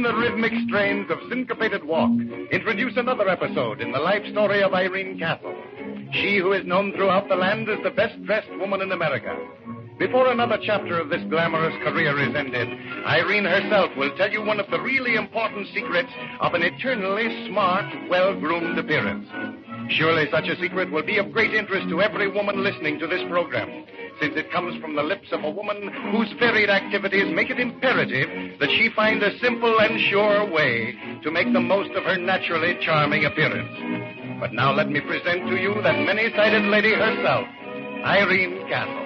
the rhythmic strains of Syncopated Walk, introduce another episode in the life story of Irene Castle. She who is known throughout the land as the best-dressed woman in America. Before another chapter of this glamorous career is ended, Irene herself will tell you one of the really important secrets of an eternally smart, well-groomed appearance. Surely such a secret will be of great interest to every woman listening to this program, since it comes from the lips of a woman whose varied activities make it imperative that she find a simple and sure way to make the most of her naturally charming appearance. But now let me present to you that many-sided lady herself, Irene Castle.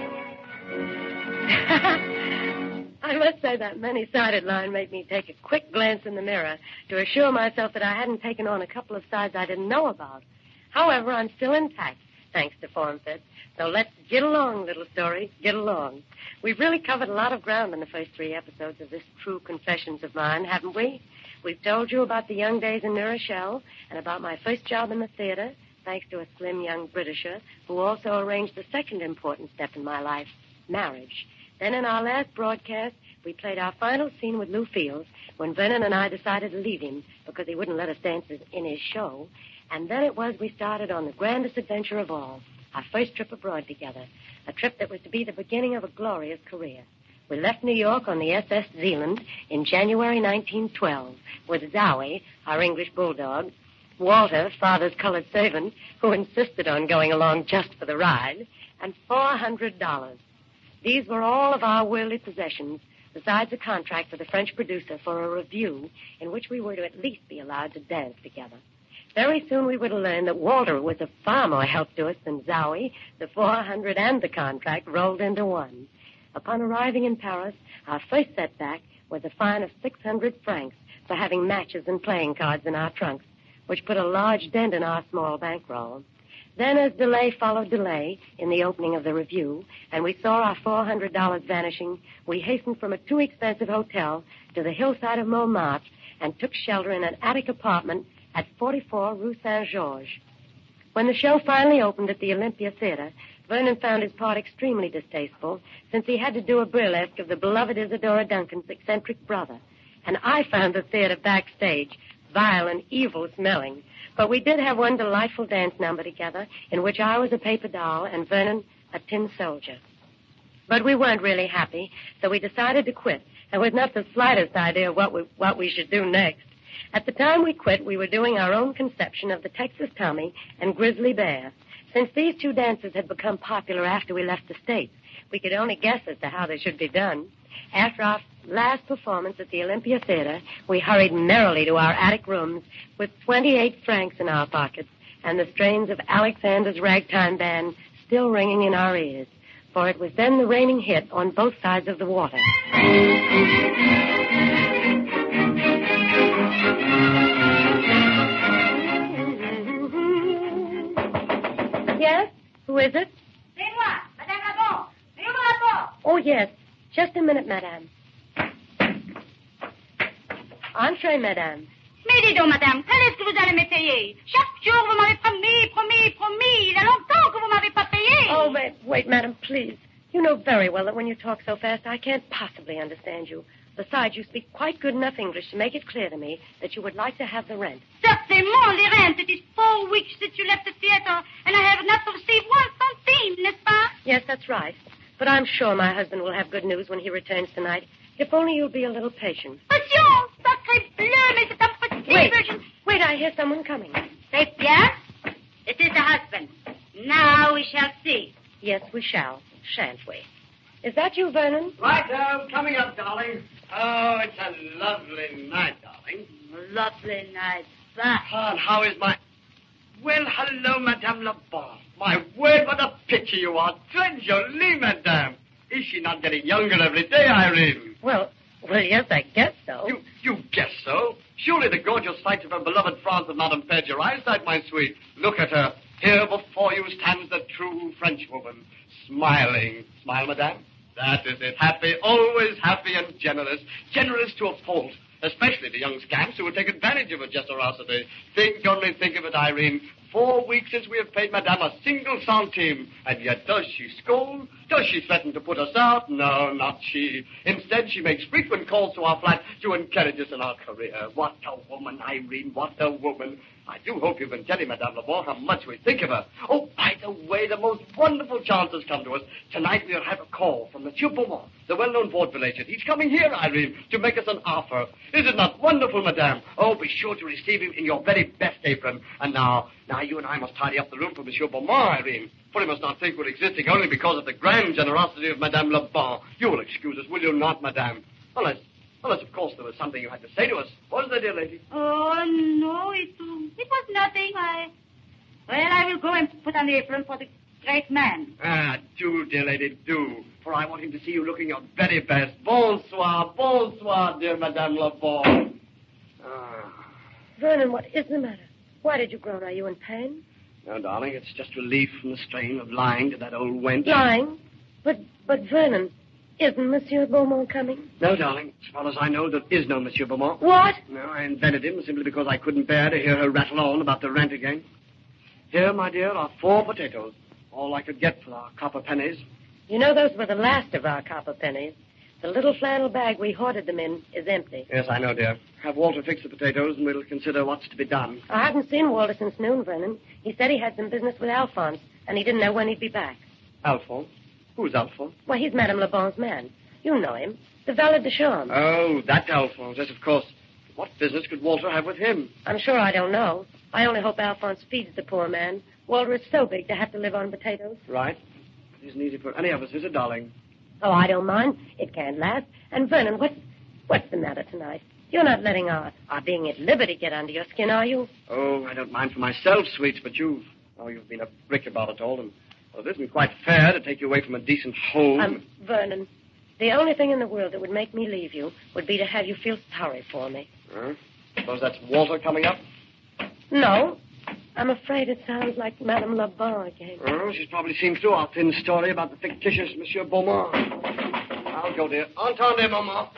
I must say that many-sided line made me take a quick glance in the mirror to assure myself that I hadn't taken on a couple of sides I didn't know about. However, I'm still intact, thanks to form-fit. So let's get along, little story, get along. We've really covered a lot of ground in the first 3 episodes of this True Confessions of mine, haven't we? We've told you about the young days in New Rochelle and about my first job in the theater, thanks to a slim young Britisher who also arranged the second important step in my life, marriage. Then in our last broadcast, we played our final scene with Lou Fields when Vernon and I decided to leave him because he wouldn't let us dance in his show. And then it was we started on the grandest adventure of all, our first trip abroad together, a trip that was to be the beginning of a glorious career. We left New York on the SS Zealand in January 1912 with Zowie, our English bulldog, Walter, Father's colored servant, who insisted on going along just for the ride, and $400. These were all of our worldly possessions, besides a contract with a French producer for a revue in which we were to at least be allowed to dance together. Very soon we were to learn that Walter was of far more help to us than Zowie. The 400 and the contract rolled into one. Upon arriving in Paris, our first setback was a fine of 600 francs for having matches and playing cards in our trunks, which put a large dent in our small bankroll. Then, as delay followed delay in the opening of the revue, and we saw our $400 vanishing, we hastened from a too expensive hotel to the hillside of Montmartre and took shelter in an attic apartment at 44 Rue Saint-Georges. When the show finally opened at the Olympia Theater, Vernon found his part extremely distasteful, since he had to do a burlesque of the beloved Isadora Duncan's eccentric brother. And I found the theater backstage vile and evil-smelling. But we did have one delightful dance number together, in which I was a paper doll and Vernon a tin soldier. But we weren't really happy, so we decided to quit, and with not the slightest idea of what we should do next. At the time we quit, we were doing our own conception of the Texas Tommy and Grizzly Bear. Since these 2 dances had become popular after we left the States, we could only guess as to how they should be done. After our last performance at the Olympia Theater, we hurried merrily to our attic rooms with 28 francs in our pockets and the strains of Alexander's Ragtime Band still ringing in our ears, for it was then the reigning hit on both sides of the water. Yes? Who is it? C'est moi, Madame Labon. Ouvre la porte. Oh, yes. Just a minute, madame. Entrez, madame. Mais dis donc, madame, quand est-ce que vous allez me payer? Chaque jour, vous m'avez promis. Il y a longtemps que vous m'avez pas payé. Oh, wait, madame, please. You know very well that when you talk so fast, I can't possibly understand you. Besides, you speak quite good enough English to make it clear to me that you would like to have the rent. Certainement, the rent. It is 4 weeks since you left the theater, and I have not received 1 centime, n'est-ce pas? Yes, that's right. But I'm sure my husband will have good news when he returns tonight. If only you'll be a little patient. Patient, sacré bleu, mais c'est impossible. Wait, I hear someone coming. C'est bien. It is the husband. Now we shall see. Yes, we shall, shan't we? Is that you, Vernon? Right, coming up, darling. Oh, it's a lovely night, darling. Lovely night, but... Oh, and how is my... Well, hello, Madame Labon. My word, what a picture you are. Très jolie, Madame. Is she not getting younger every day, Irene? Well, yes, I guess so. You guess so? Surely the gorgeous sights of her beloved France have not impaired your eyesight, my sweet. Look at her. Here before you stands the true Frenchwoman, smiling. Smile, Madame. That is it. Happy, always happy and generous. Generous to a fault. Especially the young scamps who will take advantage of her generosity. Only think of it, Irene. 4 weeks since we have paid Madame a single centime. And yet does she scold? Does she threaten to put us out? No, not she. Instead, she makes frequent calls to our flat to encourage us in our career. What a woman, Irene, what a woman. I do hope you've been telling Madame Lebon how much we think of her. Oh, by the way, the most wonderful chance has come to us. Tonight we'll have a call from Monsieur Beaumont, the well-known vaudeville agent. He's coming here, Irene, to make us an offer. Is it not wonderful, Madame? Oh, be sure to receive him in your very best apron. And now you and I must tidy up the room for Monsieur Beaumont, Irene. For he must not think we're existing only because of the grand generosity of Madame Lebon. You will excuse us, will you not, Madame? Unless, of course, there was something you had to say to us. What is that, dear lady? Oh, no, it was nothing. I will go and put on the apron for the great man. Do, dear lady, do. For I want him to see you looking your very best. Bonsoir, dear Madame Lebon. Vernon, what is the matter? Why did you groan? Are you in pain? No, darling, it's just relief from the strain of lying to that old wench. Lying? But Vernon, isn't Monsieur Beaumont coming? No, darling. As far as I know, there is no Monsieur Beaumont. What? No, I invented him simply because I couldn't bear to hear her rattle on about the rent again. Here, my dear, are 4 potatoes. All I could get for our copper pennies. You know those were the last of our copper pennies. The little flannel bag we hoarded them in is empty. Yes, I know, dear. Have Walter fix the potatoes, and we'll consider what's to be done. I haven't seen Walter since noon, Vernon. He said he had some business with Alphonse, and he didn't know when he'd be back. Alphonse? Who's Alphonse? Well, he's Madame Lebon's man. You know him. The valet de chambre. Oh, that Alphonse. Yes, of course. What business could Walter have with him? I'm sure I don't know. I only hope Alphonse feeds the poor man. Walter is so big to have to live on potatoes. Right. It isn't easy for any of us, is it, darling? Oh, I don't mind. It can't last. And, Vernon, what's the matter tonight? You're not letting our being at liberty get under your skin, are you? Oh, I don't mind for myself, sweets, but you've been a brick about it all, and it isn't quite fair to take you away from a decent home. Vernon, the only thing in the world that would make me leave you would be to have you feel sorry for me. Suppose that's Walter coming up? No. I'm afraid it sounds like Madame Lebon again. Oh, she's probably seen through our thin story about the fictitious Monsieur Beaumont. I'll go, dear. Entendez, maman.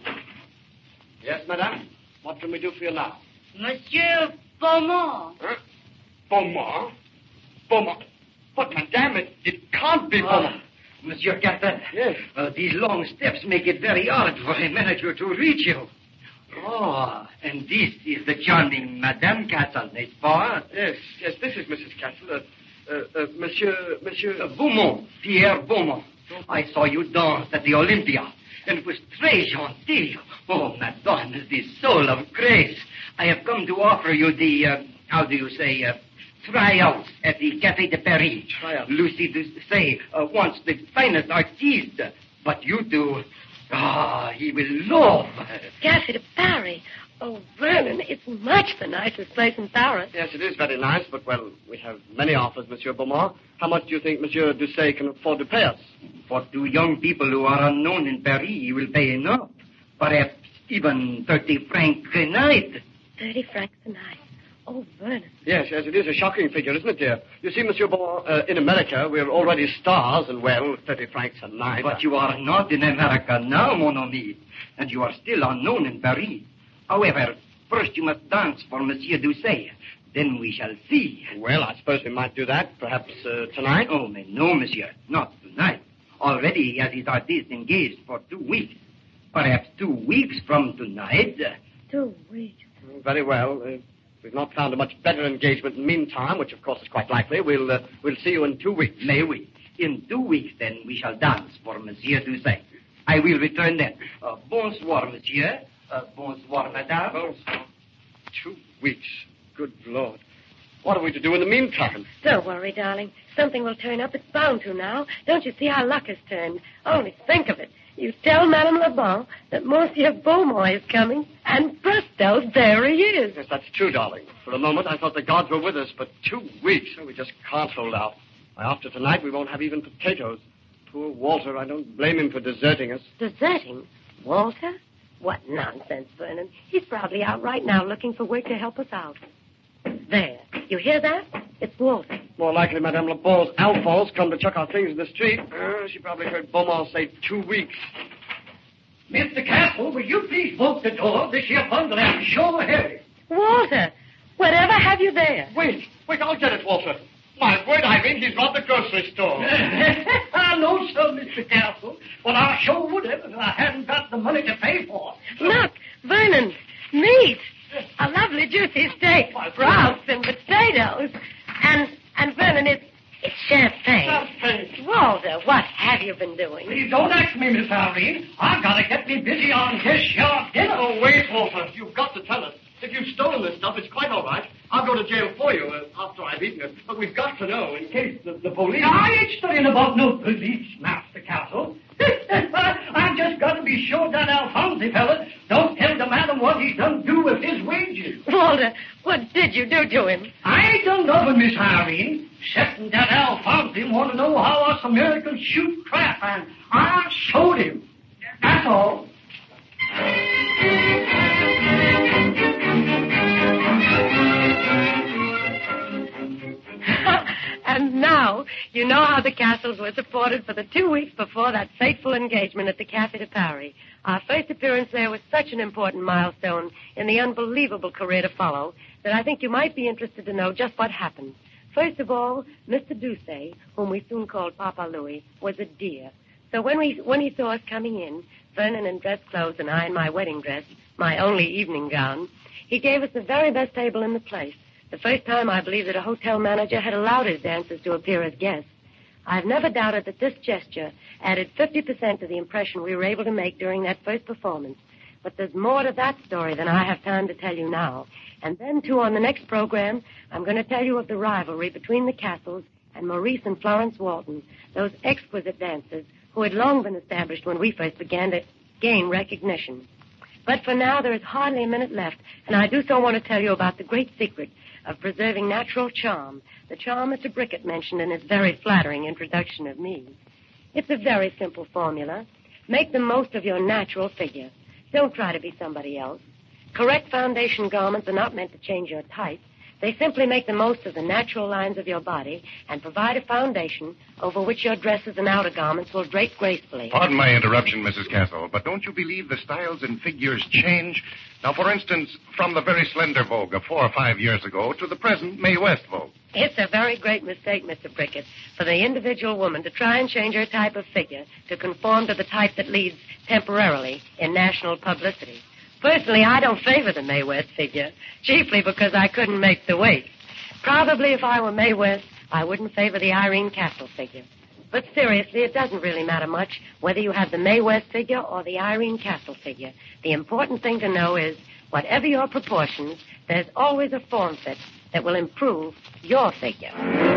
Yes, madame? What can we do for you now? Monsieur Beaumont. Beaumont? Beaumont? But, madame, it can't be Beaumont. Monsieur Captain. Yes? These long steps make it very hard for a manager to reach you. Oh, and this is the charming Madame Castle, n'est-ce pas? Yes, this is Mrs. Castle. Monsieur Beaumont, Pierre Beaumont. I saw you dance at the Olympia, and it was très gentil. Oh, Madame, the soul of grace. I have come to offer you the, tryouts at the Café de Paris. Tryouts? Lucy Doucet wants the finest artiste, but you two... he will love. Café de Paris. Oh, Vernon, it's much the nicest place in Paris. Yes, it is very nice, but, well, we have many offers, Monsieur Beaumont. How much do you think Monsieur Doucet can afford to pay us? For 2 young people who are unknown in Paris, he will pay enough. Perhaps even 30 francs a night. 30 francs a night. Oh, Vernon. Yes, it is a shocking figure, isn't it, dear? You see, Monsieur Beaumont, in America, we're already stars, and, well, 30 francs a night. But you are not in America now, mon ami, and you are still unknown in Paris. However, first you must dance for Monsieur Doucet. Then we shall see. Well, I suppose we might do that, perhaps tonight. Oh, no, monsieur, not tonight. Already he has his artist engaged for 2 weeks. Perhaps 2 weeks from tonight. 2 weeks. Very well. We've not found a much better engagement in the meantime, which, of course, is quite likely. We'll see you in 2 weeks. May we? In 2 weeks, then, we shall dance for Monsieur Doucet. I will return then. Bonsoir, monsieur. Bonsoir, madame. Bonsoir. 2 weeks. Good Lord. What are we to do in the meantime? Don't worry, darling. Something will turn up. It's bound to now. Don't you see how luck has turned? Only think of it. You tell Madame Lebon that Monsieur Beaumont is coming, and presto, there he is. Yes, that's true, darling. For a moment, I thought the gods were with us, but 2 weeks, we just can't hold out. After tonight, we won't have even potatoes. Poor Walter, I don't blame him for deserting us. Deserting? Walter? What nonsense, Vernon. He's probably out right now looking for work to help us out. There. You hear that? It's Walter. More likely Madame Lebon's Alphonse come to chuck our things in the street. She probably heard Beaumont say 2 weeks. Mr. Castle, will you please bolt the door? This here bundle is sure heavy. Walter, whatever have you there? Wait, I'll get it, Walter. My word, Irene, he's robbed the grocery store. I know so, Mr. Castle, but I sure would have if I hadn't got the money to pay for it. Look, Vernon, meat. A lovely juicy steak, sprouts and potatoes. And Vernon, it's champagne. Walter, what have you been doing? Please don't ask me, Miss Irene. I've got to get me busy on this your dinner. Oh, wait, Walter. You've got to tell us. If you've stolen this stuff, it's quite all right. I'll go to jail for you after I've eaten it. But we've got to know in case the police... I ain't studying about no police, Master Castle. I just got to be sure that Alfonsi fella don't tell the madam what he's done do with his wages. Walter, what did you do to him? I ain't done nothing, Miss Irene, excepting that Alfonsi want to know how us Americans shoot crap, and I showed him. That's all. And now, you know how the Castles were supported for the 2 weeks before that fateful engagement at the Café de Paris. Our first appearance there was such an important milestone in the unbelievable career to follow that I think you might be interested to know just what happened. First of all, Mr. Doucet, whom we soon called Papa Louis, was a dear. So when he saw us coming in, Vernon in dress clothes and I in my wedding dress, my only evening gown, he gave us the very best table in the place. The first time, I believe, that a hotel manager had allowed his dancers to appear as guests. I've never doubted that this gesture added 50% to the impression we were able to make during that first performance. But there's more to that story than I have time to tell you now. And then, too, on the next program, I'm going to tell you of the rivalry between the Castles and Maurice and Florence Walton, those exquisite dancers who had long been established when we first began to gain recognition. But for now, there is hardly a minute left, and I do so want to tell you about the great secret of preserving natural charm, the charm Mr. Brickett mentioned in his very flattering introduction of me. It's a very simple formula. Make the most of your natural figure. Don't try to be somebody else. Correct foundation garments are not meant to change your type. They simply make the most of the natural lines of your body and provide a foundation over which your dresses and outer garments will drape gracefully. Pardon my interruption, Mrs. Castle, but don't you believe the styles and figures change? Now, for instance, from the very slender Vogue of 4 or 5 years ago to the present Mae West Vogue. It's a very great mistake, Mr. Brickett, for the individual woman to try and change her type of figure to conform to the type that leads temporarily in national publicity. Personally, I don't favor the Mae West figure, chiefly because I couldn't make the waist. Probably if I were Mae West, I wouldn't favor the Irene Castle figure. But seriously, it doesn't really matter much whether you have the Mae West figure or the Irene Castle figure. The important thing to know is, whatever your proportions, there's always a form fit that will improve your figure.